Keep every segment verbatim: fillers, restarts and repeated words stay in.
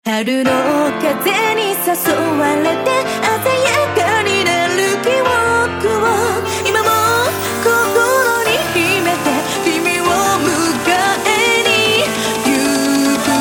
春の風に誘われて鮮やかになる記憶を今も心に秘めて君を迎えに行く。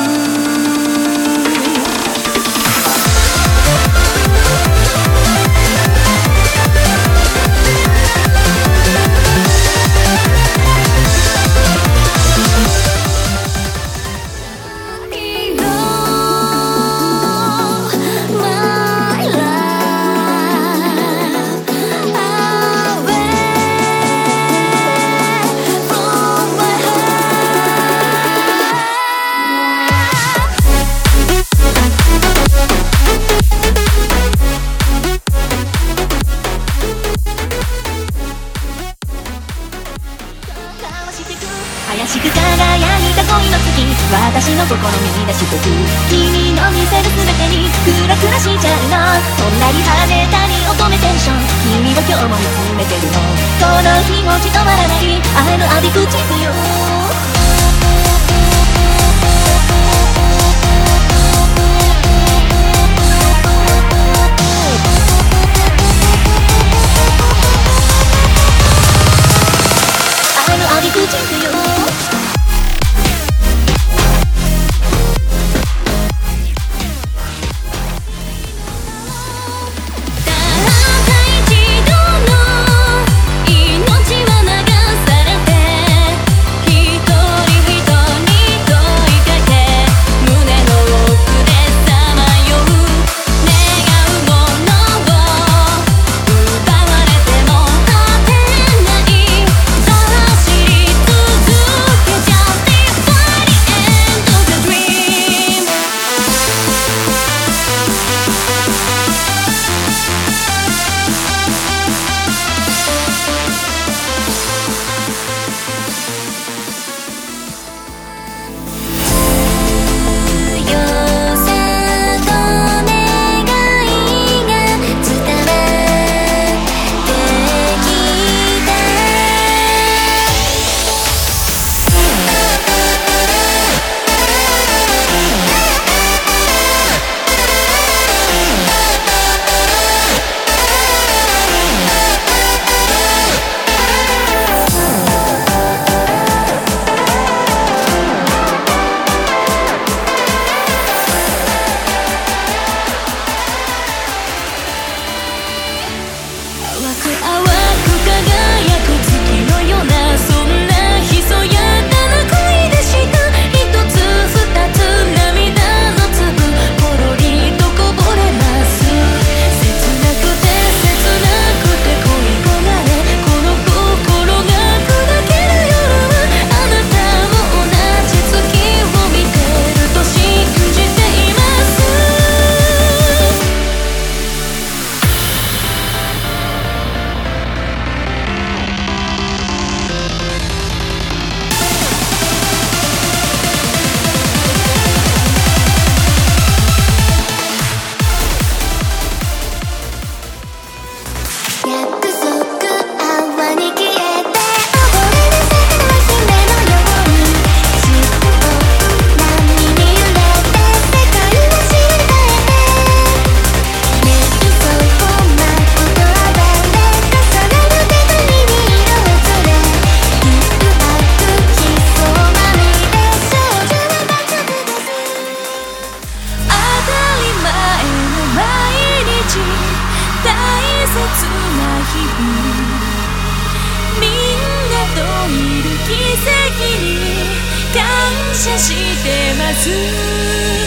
怪しく輝いた恋の月、私の心見出してく君の見せる全てにクラクラしちゃうの。そんなに跳ねたり乙女テンション、君は今日も見つめてるの。この気持ち止まらない I'm addicted to you。 みんなといる奇跡に感謝してます。